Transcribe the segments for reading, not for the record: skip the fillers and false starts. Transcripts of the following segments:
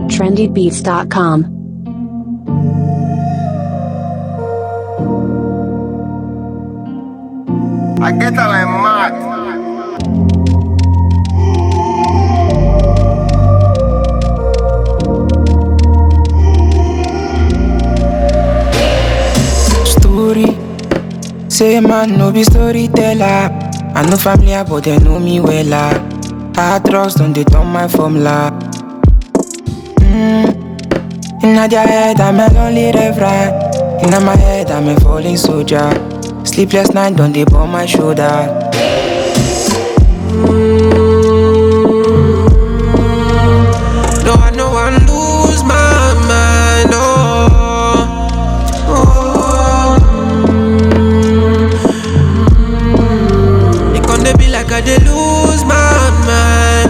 trendybeats.com. I get her like mad. Story. Say man no be storyteller. I know family but they know me well. I trust on they turn my formula. In their head I'm a lonely reverend. In my head I'm a falling soldier. Sleepless night don't they burn my shoulder. No, I know I lose my mind. They gonna be like I they lose my mind.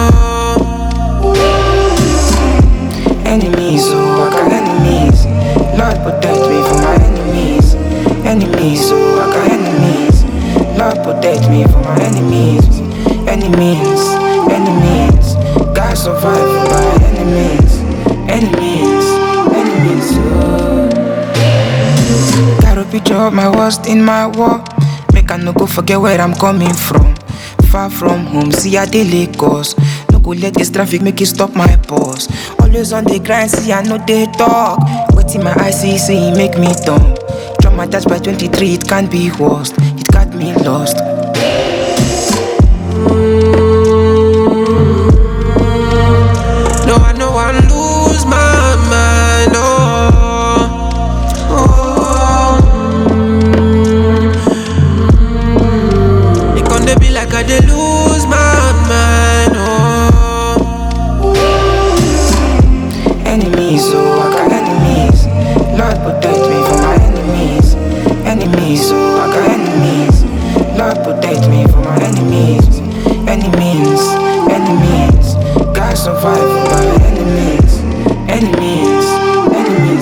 Enemies, oh, I got enemies. Lord protect me from my enemies. Enemies, oh, I got enemies. Lord protect me from my enemies. Enemies, enemies. God survive from my enemies. Enemies, enemies, oh. Got a picture of my worst in my wall. Make I no go forget where I'm coming from. Far from home, see I dey Lagos. No go let this traffic make it stop my pulse. Always on the grind, see I know they talk. Wait in my eyes, see make me dumb. Traumatized by 23, it can't be worse. It got me lost. No, I know I lose my mind. They gonna be like I they lose my mind. Enemies, oh, I got enemies. Lord protect me from my enemies. Enemies, oh, I got enemies. Lord protect me from my enemies. Enemies, enemies. God survive from my enemies. Enemies, enemies.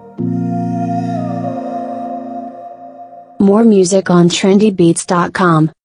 More music on trendybeats.com.